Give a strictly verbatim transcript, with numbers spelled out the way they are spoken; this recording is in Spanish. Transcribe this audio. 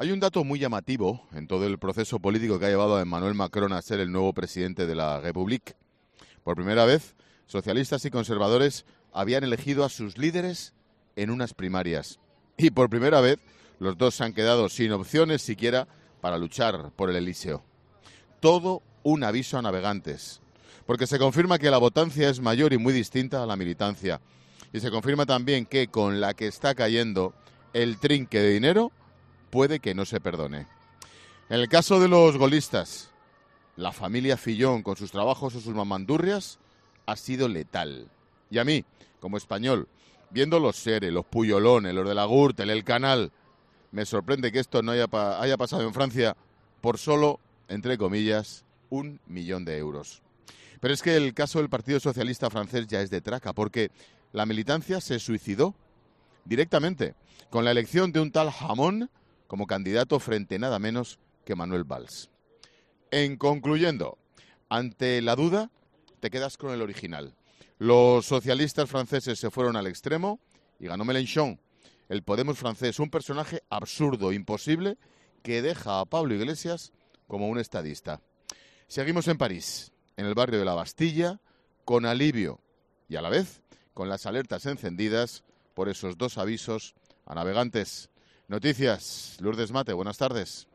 Hay un dato muy llamativo en todo el proceso político que ha llevado a Emmanuel Macron a ser el nuevo presidente de la République. Por primera vez, socialistas y conservadores habían elegido a sus líderes en unas primarias. Y por primera vez, los dos se han quedado sin opciones siquiera para luchar por el Elíseo. Todo un aviso a navegantes, porque se confirma que la votancia es mayor y muy distinta a la militancia. Y se confirma también que con la que está cayendo el trinque de dinero puede que no se perdone. En el caso de los golistas, la familia Fillon con sus trabajos o sus mamandurrias ha sido letal. Y a mí, como español, viendo los Sere, los Puyolones, los de la Gürtel, el Canal, me sorprende que esto no haya, pa haya pasado en Francia por solo, entre comillas, un millón de euros. Pero es que el caso del Partido Socialista francés ya es de traca, porque la militancia se suicidó directamente con la elección de un tal Hamon como candidato frente nada menos que Manuel Valls. En concluyendo, ante la duda, te quedas con el original. Los socialistas franceses se fueron al extremo y ganó Mélenchon, el Podemos francés, un personaje absurdo, imposible, que deja a Pablo Iglesias como un estadista. Seguimos en París, en el barrio de la Bastilla, con alivio y a la vez con las alertas encendidas por esos dos avisos a navegantes. Noticias, Lourdes Mate, buenas tardes.